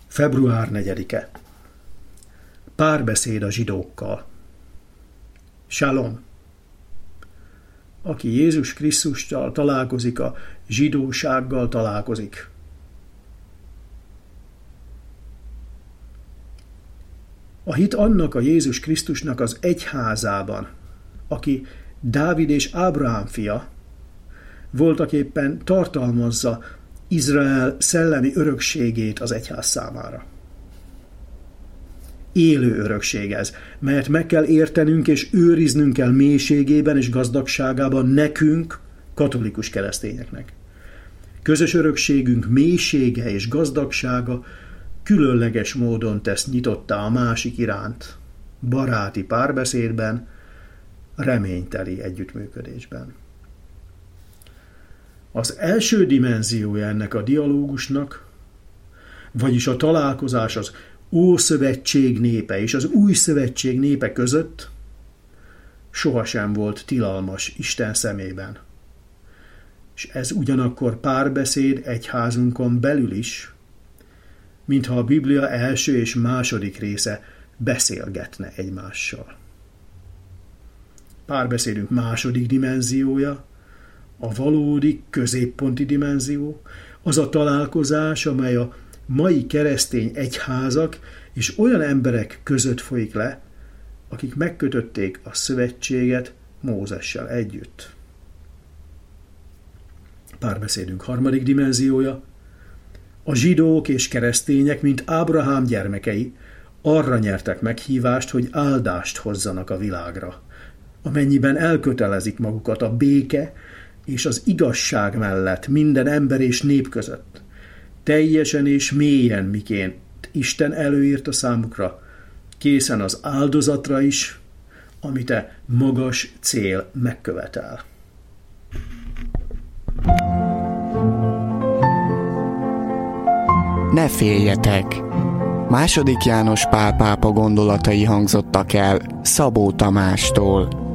Február 4-e. Párbeszéd a zsidókkal. Shalom. Aki Jézus Krisztussal találkozik, a zsidósággal találkozik. A hit annak a Jézus Krisztusnak az egyházában, aki Dávid és Ábrahám fia, voltaképpen tartalmazza Izrael szellemi örökségét az egyház számára. Élő örökség ez, melyet meg kell értenünk és őriznünk kell mélységében és gazdagságában nekünk, katolikus keresztényeknek. Közös örökségünk mélysége és gazdagsága különleges módon tesz nyitottá a másik iránt, baráti párbeszédben, reményteli együttműködésben. Az első dimenziója ennek a dialógusnak, vagyis a találkozás az Ószövetség népe és az Új Szövetség népe között sohasem volt tilalmas Isten szemében. És ez ugyanakkor párbeszéd egyházunkon belül is, mintha a Biblia első és második része beszélgetne egymással. Párbeszédünk második dimenziója, a valódi középponti dimenzió, az a találkozás, amely a mai keresztény egyházak és olyan emberek között folyik le, akik megkötötték a szövetséget Mózessel együtt. Párbeszédünk harmadik dimenziója, a zsidók és keresztények, mint Ábrahám gyermekei, arra nyertek meghívást, hogy áldást hozzanak a világra, amennyiben elkötelezik magukat a béke és az igazság mellett minden ember és nép között, teljesen és mélyen, miként Isten előírt a számukra, készen az áldozatra is, amit a magas cél megkövetel. Ne féljetek! II. János Pál pápa gondolatai hangzottak el Szabó Tamástól.